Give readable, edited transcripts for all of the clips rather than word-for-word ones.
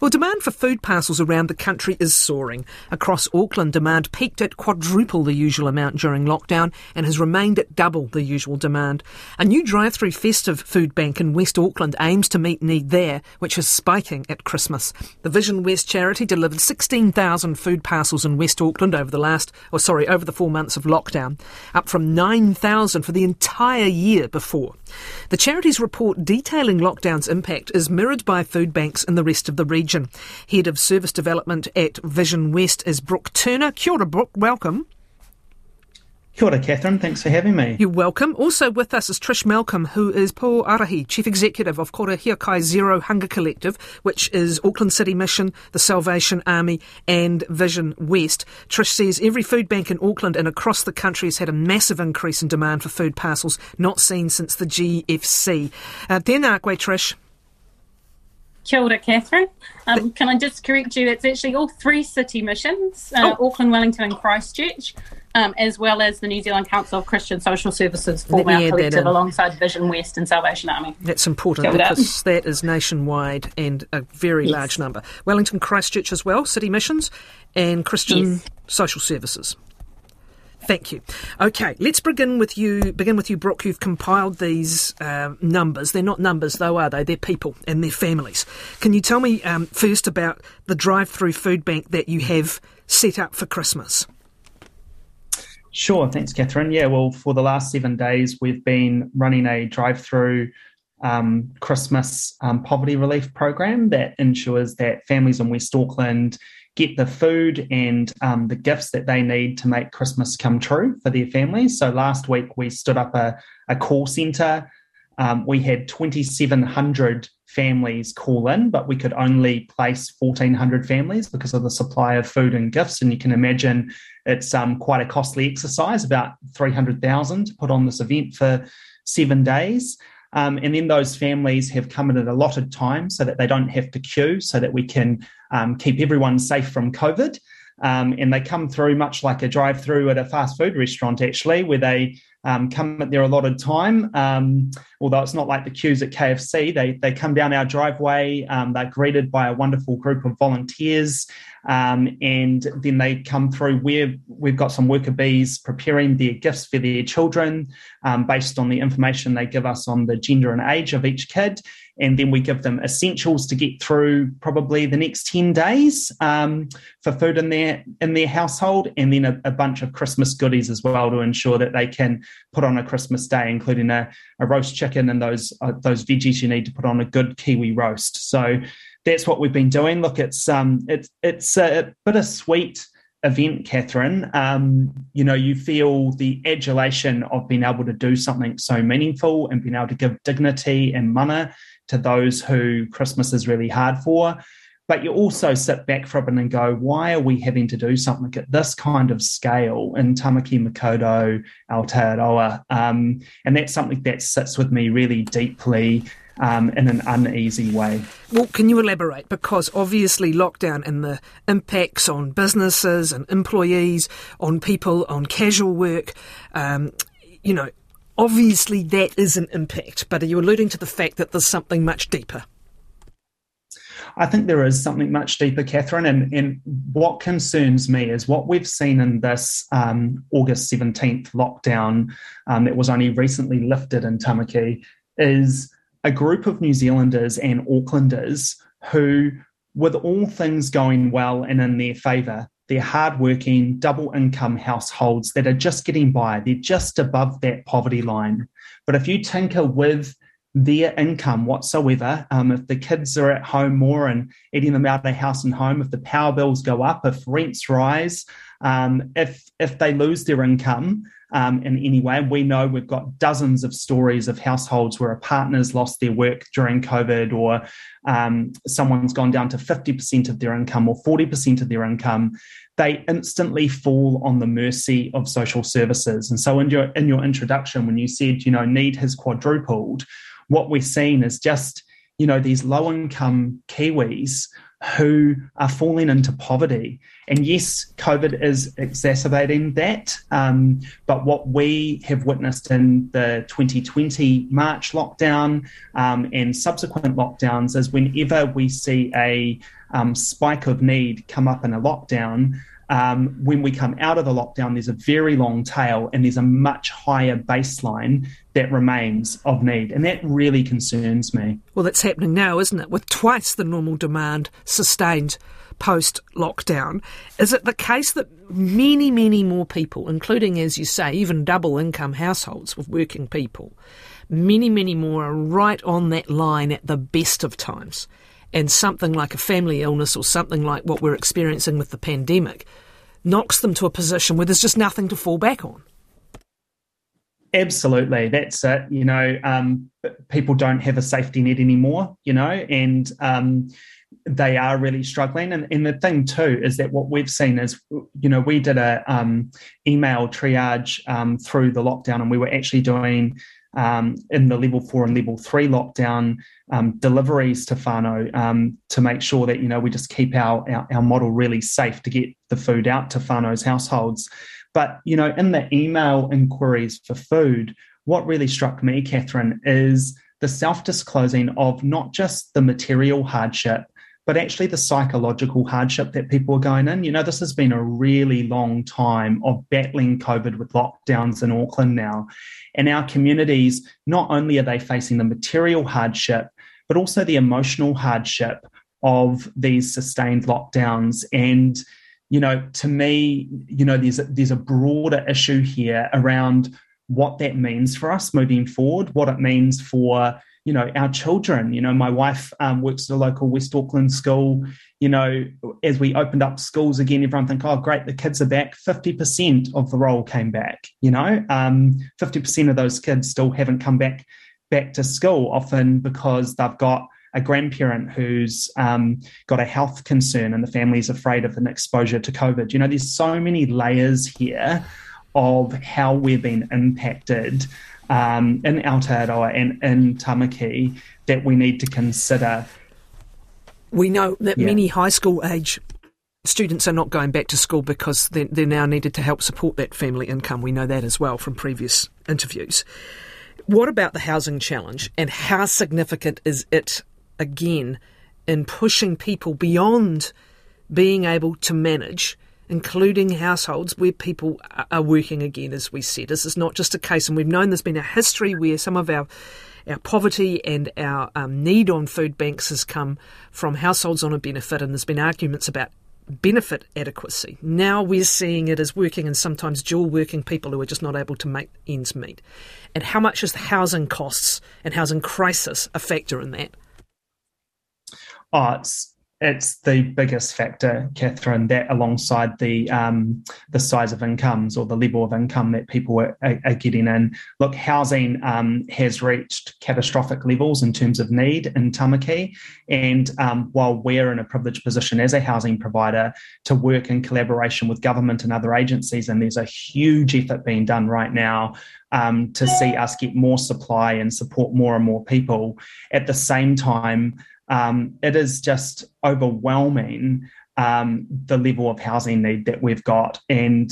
Well, demand for food parcels around the country is soaring. Across Auckland, demand peaked at quadruple the usual amount during lockdown and has remained at double the usual demand. A new drive-through festive food bank in West Auckland aims to meet need there, which is spiking at Christmas. The Vision West charity delivered 16,000 food parcels in West Auckland over the 4 months of lockdown, up from 9,000 for the entire year before. The charity's report detailing lockdown's impact is mirrored by food banks in the rest of the region. Head of Service Development at Vision West is Brooke Turner. Kia ora, Brooke. Welcome. Kia ora, Catherine. Thanks for having me. You're welcome. Also with us is Trish Malcolm, who is Pō Arahi, Chief Executive of Kora Hiakai Zero Hunger Collective, which is Auckland City Mission, the Salvation Army and Vision West. Trish says every food bank in Auckland and across the country has had a massive increase in demand for food parcels not seen since the GFC. Tēnā koe, Trish. Kia ora, Catherine. Can I just correct you? It's actually all three city missions, Auckland, Wellington and Christchurch, as well as the New Zealand Council of Christian Social Services form our collective alongside Vision West and Salvation Army. That's important because that is nationwide and a very large number. Wellington, Christchurch as well, city missions and Christian Social Services. Thank you. Okay, let's begin with you, Brooke. You've compiled these numbers. They're not numbers, though, are they? They're people and their families. Can you tell me first about the drive-through food bank that you have set up for Christmas? Sure, thanks, Catherine. Yeah, well, for the last 7 days, we've been running a drive-through Christmas poverty relief program that ensures that families in West Auckland get the food and the gifts that they need to make Christmas come true for their families. So last week we stood up a call centre. We had 2,700 families call in, but we could only place 1,400 families because of the supply of food and gifts. And you can imagine it's quite a costly exercise, about 300,000 to put on this event for 7 days. And then those families have come in at allotted time so that they don't have to queue, so that we can keep everyone safe from COVID. And they come through much like a drive-through at a fast food restaurant, actually, where they come at their allotted time. Although it's not like the queues at KFC, they come down our driveway, they're greeted by a wonderful group of volunteers, and then they come through where we've got some worker bees preparing their gifts for their children based on the information they give us on the gender and age of each kid. And then we give them essentials to get through probably the next 10 days for food in their household, and then a bunch of Christmas goodies as well to ensure that they can put on a Christmas day, including a roast chicken and those veggies you need to put on a good Kiwi roast. So that's what we've been doing. Look, it's a bittersweet event, Catherine. You feel the adulation of being able to do something so meaningful and being able to give dignity and mana to those who Christmas is really hard for. But you also sit back for a bit and go, why are we having to do something at this kind of scale in Tamaki Makaurau, Aotearoa? And that's something that sits with me really deeply in an uneasy way. Well, can you elaborate? Because obviously lockdown and the impacts on businesses and employees, on people, on casual work, obviously that is an impact. But are you alluding to the fact that there's something much deeper? I think there is something much deeper, Catherine, and what concerns me is what we've seen in this August 17th lockdown that was only recently lifted in Tamaki is a group of New Zealanders and Aucklanders who, with all things going well and in their favour, they're hardworking, double-income households that are just getting by. They're just above that poverty line. But if you tinker with their income whatsoever, if the kids are at home more and eating them out of house and home, if the power bills go up, if rents rise, if they lose their income in any way, we know we've got dozens of stories of households where a partner's lost their work during COVID, or someone's gone down to 50% of their income or 40% of their income. They instantly fall on the mercy of social services. And so in your introduction, when you said, need has quadrupled, what we're seeing is just, these low-income Kiwis who are falling into poverty. And yes, COVID is exacerbating that. But what we have witnessed in the 2020 March lockdown and subsequent lockdowns is whenever we see a spike of need come up in a lockdown, when we come out of the lockdown, there's a very long tail and there's a much higher baseline that remains of need. And that really concerns me. Well, that's happening now, isn't it? With twice the normal demand sustained post-lockdown. Is it the case that many, many more people, including, as you say, even double-income households with working people, many, many more are right on that line at the best of times? And something like a family illness or something like what we're experiencing with the pandemic knocks them to a position where there's just nothing to fall back on. Absolutely, that's it. People don't have a safety net anymore, and they are really struggling. And the thing too is that what we've seen is, we did a email triage through the lockdown, and we were actually doing in the level 4 and level 3 lockdown deliveries to whānau to make sure that we just keep our model really safe to get the food out to whānau's households. But in the email inquiries for food, what really struck me, Catherine, is the self-disclosing of not just the material hardship, but actually the psychological hardship that people are going in. This has been a really long time of battling COVID with lockdowns in Auckland now. And our communities, not only are they facing the material hardship, but also the emotional hardship of these sustained lockdowns. And, to me, there's a broader issue here around what that means for us moving forward, what it means for our children. My wife works at a local West Auckland school. As we opened up schools again, everyone think, oh, great, the kids are back. 50% of the roll came back, 50% of those kids still haven't come back to school, often because they've got a grandparent who's got a health concern and the family's afraid of an exposure to COVID. There's so many layers here of how we've been impacted in Aotearoa and in Tamaki that we need to consider. We know that many high school age students are not going back to school because they're now needed to help support that family income. We know that as well from previous interviews. What about the housing challenge, and how significant is it, again, in pushing people beyond being able to manage, including households where people are working again, as we said? This is not just a case, and we've known there's been a history where some of our poverty and our need on food banks has come from households on a benefit, and there's been arguments about benefit adequacy. Now we're seeing it as working and sometimes dual working people who are just not able to make ends meet. And how much is the housing costs and housing crisis a factor in that? Oh, it's the biggest factor, Catherine, that alongside the size of incomes or the level of income that people are getting in. Look, housing has reached catastrophic levels in terms of need in Tamaki. And while we're in a privileged position as a housing provider to work in collaboration with government and other agencies, and there's a huge effort being done right now to see us get more supply and support more and more people, at the same time, it is just overwhelming, the level of housing need that we've got. And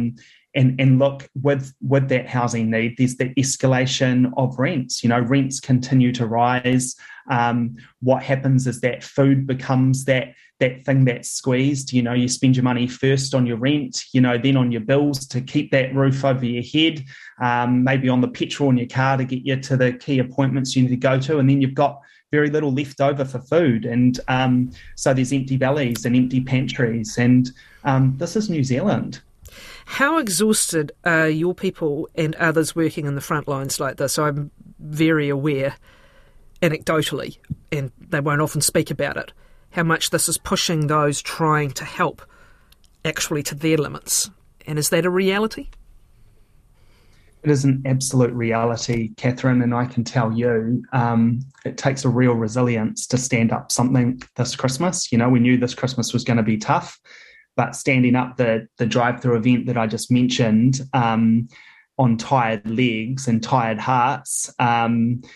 look, with that housing need, there's the escalation of rents. Rents continue to rise. What happens is that food becomes that thing that's squeezed. You spend your money first on your rent, then on your bills to keep that roof over your head, maybe on the petrol in your car to get you to the key appointments you need to go to, and then you've got very little left over for food. And so there's empty bellies and empty pantries. And this is New Zealand. How exhausted are your people and others working in the front lines like this? I'm very aware, anecdotally, and they won't often speak about it, how much this is pushing those trying to help actually to their limits. And is that a reality? It is an absolute reality, Catherine, and I can tell you it takes a real resilience to stand up something this Christmas. We knew this Christmas was going to be tough, but standing up the drive-through event that I just mentioned on tired legs and tired hearts,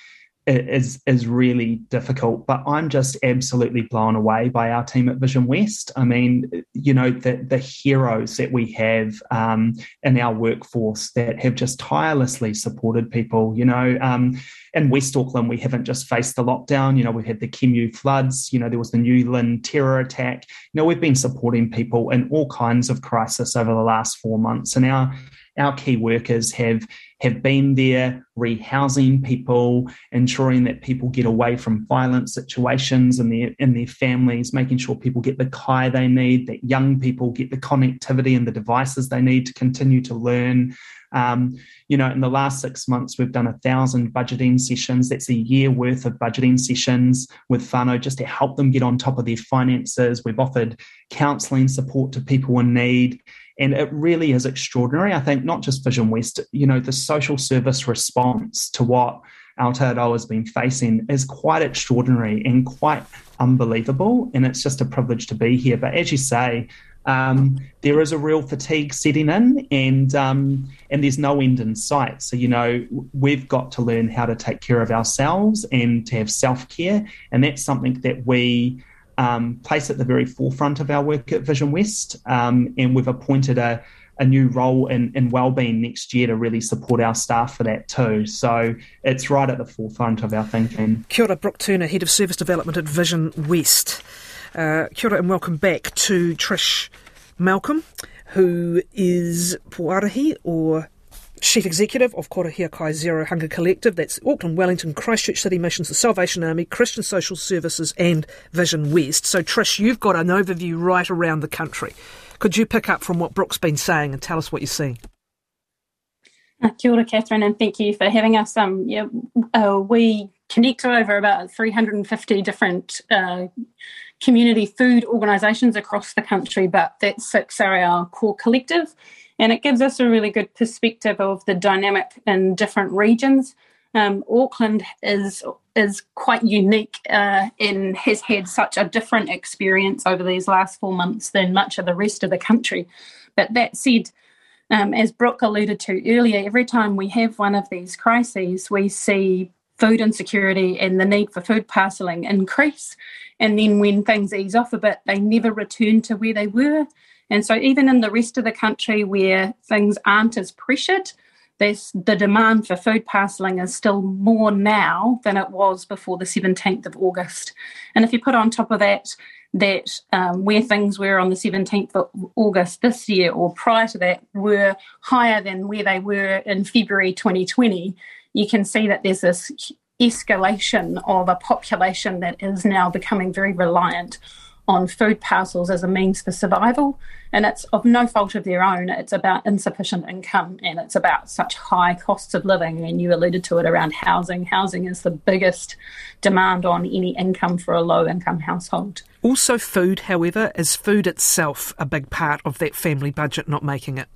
is really difficult. But I'm just absolutely blown away by our team at Vision West. I mean, the heroes that we have in our workforce that have just tirelessly supported people. In West Auckland, we haven't just faced the lockdown. We've had the Kemu floods. There was the New Lynn terror attack. We've been supporting people in all kinds of crisis over the last 4 months, and our key workers have been there rehousing people, ensuring that people get away from violent situations in their families, making sure people get the kai they need, that young people get the connectivity and the devices they need to continue to learn. In the last 6 months, we've done 1,000 budgeting sessions. That's a year worth of budgeting sessions with whānau just to help them get on top of their finances. We've offered counselling support to people in need. And it really is extraordinary. I think not just Vision West, the social service response to what Aotearoa has been facing is quite extraordinary and quite unbelievable. And it's just a privilege to be here. But as you say, there is a real fatigue setting in, and there's no end in sight. So, we've got to learn how to take care of ourselves and to have self-care. And that's something that we place at the very forefront of our work at Vision West, and we've appointed a new role in wellbeing next year to really support our staff for that too. So it's right at the forefront of our thinking. Kia ora, Brooke Turner, Head of Service Development at Vision West. Kia ora and welcome back to Trish Malcolm, who is Puarahi, or Chief Executive of Korohia Kai Zero Hunger Collective. That's Auckland, Wellington, Christchurch City Missions, the Salvation Army, Christian Social Services and Vision West. So Trish, you've got an overview right around the country. Could you pick up from what Brooke's been saying and tell us what you're seeing? Kia ora, Catherine, and thank you for having us. We connect over about 350 different community food organisations across the country, but that 6 are our core collective. And it gives us a really good perspective of the dynamic in different regions. Auckland is quite unique and has had such a different experience over these last 4 months than much of the rest of the country. But that said, as Brooke alluded to earlier, every time we have one of these crises, we see food insecurity and the need for food parcelling increase. And then when things ease off a bit, they never return to where they were. And so even in the rest of the country where things aren't as pressured, the demand for food parcelling is still more now than it was before the 17th of August. And if you put on top of that where things were on the 17th of August this year or prior to that were higher than where they were in February 2020, you can see that there's this escalation of a population that is now becoming very reliant on food parcels as a means for survival, and it's of no fault of their own. It's about insufficient income, and it's about such high costs of living, and you alluded to it around housing. Housing is the biggest demand on any income for a low-income household. Also food, however, is food itself a big part of that family budget not making it?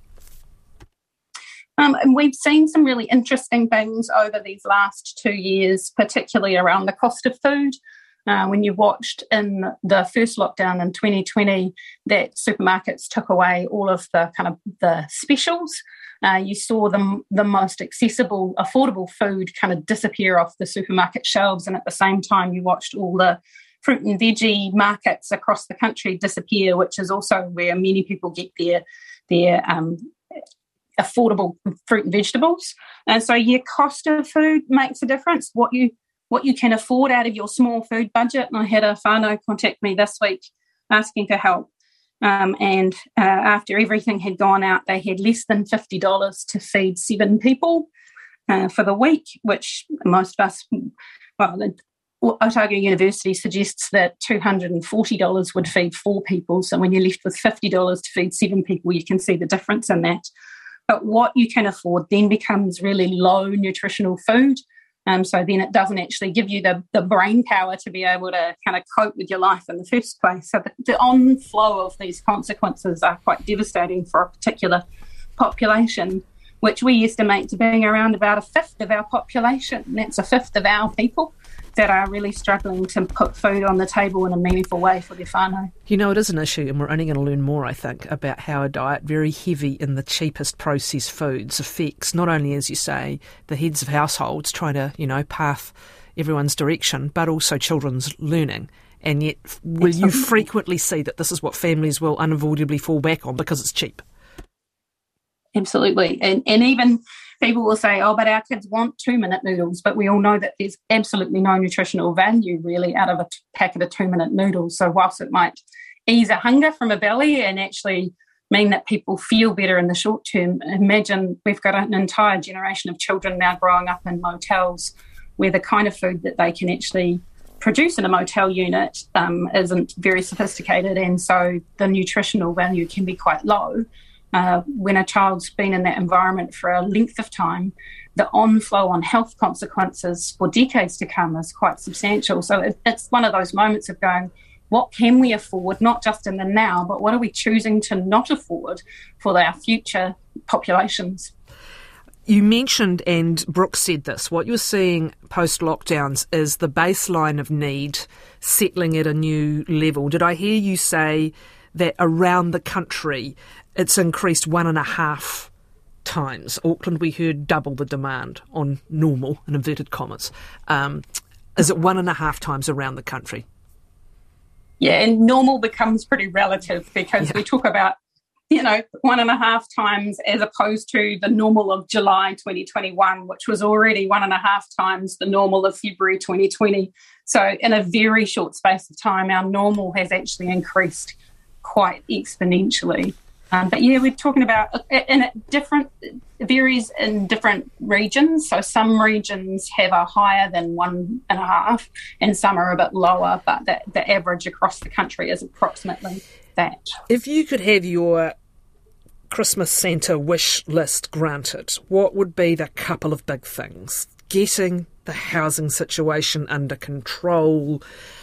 And we've seen some really interesting things over these last 2 years, particularly around the cost of food. When you watched in the first lockdown in 2020 that supermarkets took away all of the kind of the specials, you saw the most accessible, affordable food kind of disappear off the supermarket shelves, and at the same time you watched all the fruit and veggie markets across the country disappear, which is also where many people get their affordable fruit and vegetables. And so your cost of food makes a difference. What you can afford out of your small food budget. And I had a whānau contact me this week asking for help. And after everything had gone out, they had less than $50 to feed 7 people for the week, which most of us, Otago University suggests that $240 would feed 4 people. So when you're left with $50 to feed 7 people, you can see the difference in that. But what you can afford then becomes really low nutritional food. So then it doesn't actually give you the brain power to be able to kind of cope with your life in the first place. So the on-flow of these consequences are quite devastating for a particular population, which we estimate to being around about 1/5 of our population. And that's 1/5 of our people that are really struggling to put food on the table in a meaningful way for their whānau. It is an issue, and we're only going to learn more, I think, about how a diet very heavy in the cheapest processed foods affects not only, as you say, the heads of households trying to, path everyone's direction, but also children's learning. And yet, will you frequently see that this is what families will unavoidably fall back on because it's cheap? Absolutely. And even people will say, oh, but our kids want 2-minute noodles, but we all know that there's absolutely no nutritional value really out of a packet of 2-minute noodles. So whilst it might ease a hunger from a belly and actually mean that people feel better in the short term, imagine we've got an entire generation of children now growing up in motels where the kind of food that they can actually produce in a motel unit isn't very sophisticated, and so the nutritional value can be quite low. When a child's been in that environment for a length of time, the onflow on health consequences for decades to come is quite substantial. So it's one of those moments of going, what can we afford, not just in the now, but what are we choosing to not afford for our future populations? You mentioned, and Brooke said this, what you're seeing post-lockdowns is the baseline of need settling at a new level. Did I hear you say that around the country it's increased 1.5 times? Auckland, we heard double the demand on normal, in inverted commas. Is it 1.5 times around the country? Yeah, and normal becomes pretty relative because we talk about 1.5 times as opposed to the normal of July 2021, which was already 1.5 times the normal of February 2020. So in a very short space of time, our normal has actually increased quite exponentially. But yeah, we're talking about, and it varies in different regions. So some regions have a higher than 1.5 and some are a bit lower, but the average across the country is approximately that. If you could have your Christmas Santa wish list granted, what would be the couple of big things? Getting the housing situation under control,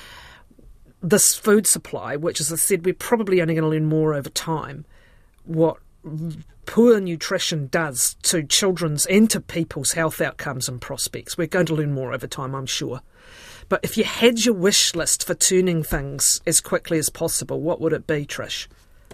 this food supply, which, as I said, we're probably only going to learn more over time, what poor nutrition does to children's and to people's health outcomes and prospects. We're going to learn more over time, I'm sure. But if you had your wish list for turning things as quickly as possible, what would it be, Trish?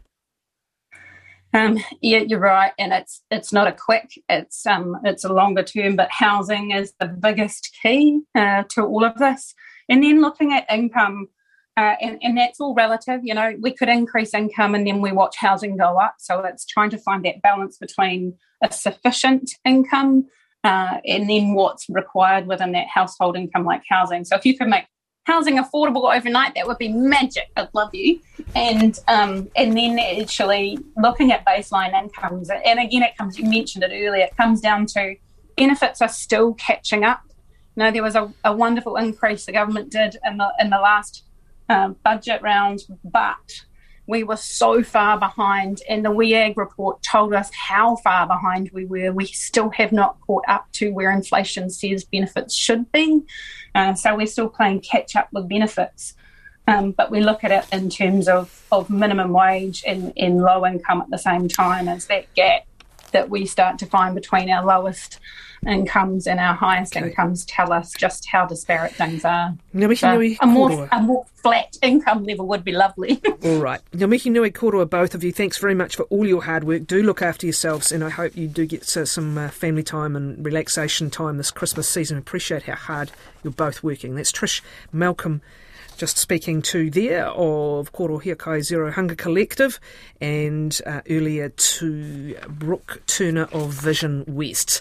Yeah, you're right, and it's not a quick, it's a longer term, but housing is the biggest key to all of this. And then looking at income, and that's all relative. We could increase income and then we watch housing go up. So it's trying to find that balance between a sufficient income and then what's required within that household income, like housing. So if you could make housing affordable overnight, that would be magic. I'd love you. And then actually looking at baseline incomes, and again, you mentioned it earlier, it comes down to benefits are still catching up. There was a wonderful increase the government did in the last budget round, but we were so far behind, and the WEAG report told us how far behind we were. We still have not caught up to where inflation says benefits should be. So we're still playing catch up with benefits. But we look at it in terms of minimum wage and low income at the same time as that gap that we start to find between our lowest incomes and our highest incomes tell us just how disparate things are. A more flat income level would be lovely. All right. Ngā mihi nui koroa, both of you. Thanks very much for all your hard work. Do look after yourselves, and I hope you do get some family time and relaxation time this Christmas season. Appreciate how hard you're both working. That's Trish Malcolm just speaking to there of Korohia Kai Zero Hunger Collective, and earlier to Brooke Turner of Vision West.